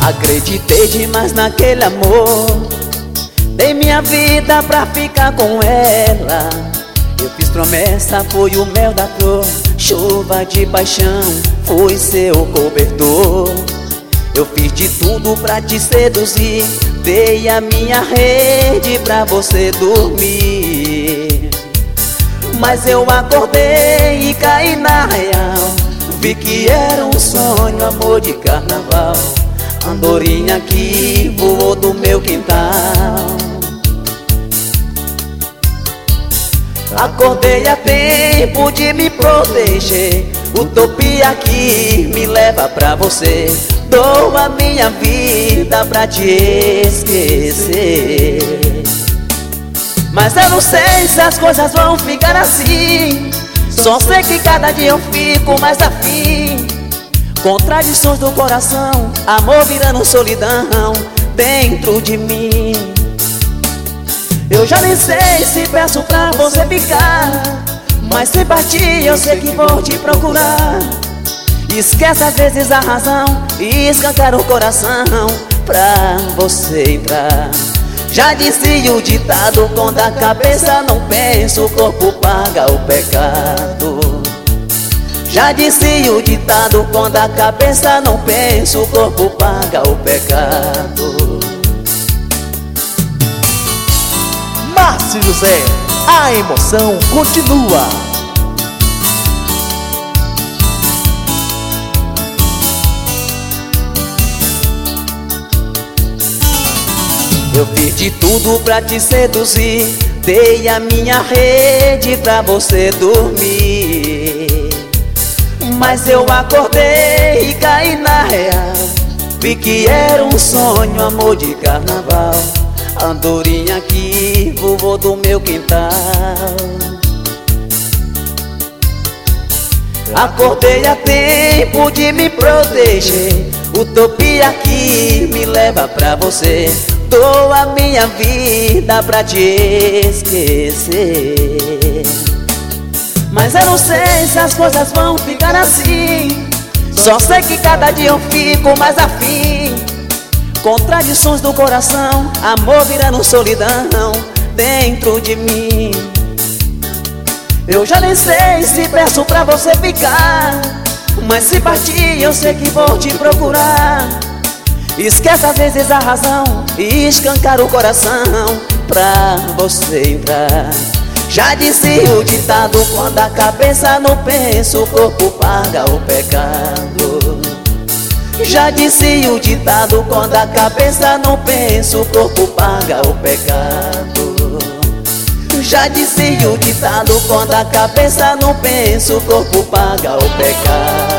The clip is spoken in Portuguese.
Acreditei demais naquele amor, dei minha vida pra ficar com ela. Eu fiz promessa, foi o mel da flor, chuva de paixão, foi seu cobertor. Eu fiz de tudo pra te seduzir, dei a minha rede pra você dormir. Mas eu acordei e caí na real, vi que era um sonho, amor de carnaval. Andorinha que voou do meu quintal. Acordei a tempo de me proteger, utopia que me leva pra você. Dou a minha vida pra te esquecer. Mas eu não sei se as coisas vão ficar assim, só sei que cada dia eu fico mais afim. Contradições do coração, amor virando solidão dentro de mim. Eu já nem sei se peço pra você ficar, mas se partir eu sei que vou te procurar. Esquece às vezes a razão e escancar o coração pra você entrar. Já dizia o ditado, quando a cabeça não pensa, o corpo paga o pecado. Já dizia o ditado, quando a cabeça não pensa, o corpo paga o pecado. Márcio José, a emoção continua. Eu fiz de tudo pra te seduzir, dei a minha rede pra você dormir. Mas eu acordei e caí na real, vi que era um sonho, amor de carnaval. Andorinha que voou do meu quintal. Acordei a tempo de me proteger, utopia que me leva pra você. Dou a minha vida pra te esquecer. Mas eu não sei se as coisas vão ficar assim, só sei que cada dia eu fico mais afim. Contradições do coração, amor virando solidão dentro de mim. Eu já nem sei se peço pra você ficar, mas se partir eu sei que vou te procurar. Esquece às vezes a razão e escancar o coração pra você entrar. Já dizia o ditado, quando a cabeça não pensa, o corpo paga o pecado. Já dizia o ditado, quando a cabeça não pensa, o corpo paga o pecado. Já dizia o ditado, quando a cabeça não pensa, o corpo paga o pecado.